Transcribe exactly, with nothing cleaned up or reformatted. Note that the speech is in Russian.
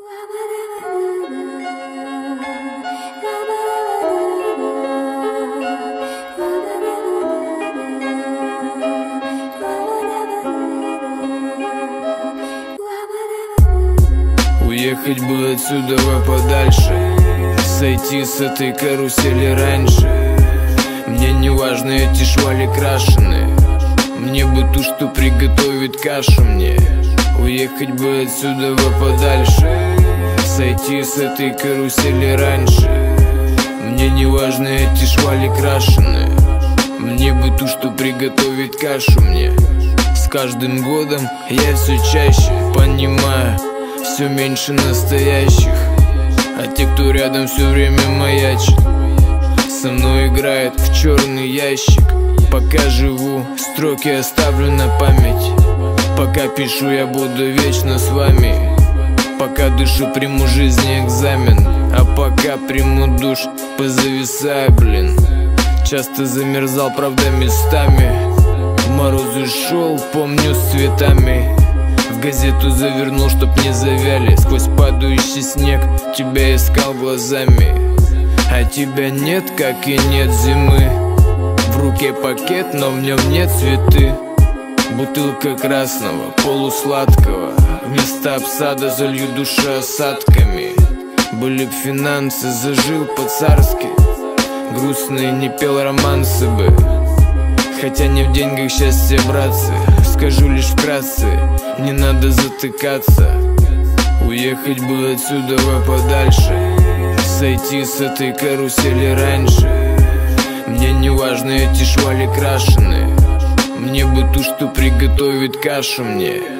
Уехать бы отсюда подальше, сойти с этой карусели раньше. Мне не важно эти швали крашеные, мне бы ту, что приготовит кашу мне. Уехать бы отсюда подальше, сойти с этой карусели раньше. Мне не важно эти швали крашеные, мне бы ту, что приготовит кашу мне. С каждым годом я все чаще понимаю, все меньше настоящих, а те, кто рядом, все время маячит, со мной играет в черный ящик. Пока живу, строки оставлю на память. Пока пишу, я буду вечно с вами. Пока дышу, приму жизни экзамен. А пока приму душ, позависаю, блин. Часто замерзал, правда, местами. В морозы шел, помню, с цветами. В газету завернул, чтоб не завяли. Сквозь падающий снег тебя искал глазами. А тебя нет, как и нет зимы. В руке пакет, но в нем нет цветы. Бутылка красного, полусладкого. Вместо обсада залью душу осадками. Были б финансы, зажил по-царски. Грустные не пел романсы бы. Хотя не в деньгах счастье, братцы. Скажу лишь вкратце, не надо затыкаться. Уехать бы отсюда подальше, сойти с этой карусели раньше. Мне не важно эти швали крашеные, мне бы ту, что приготовит кашу мне.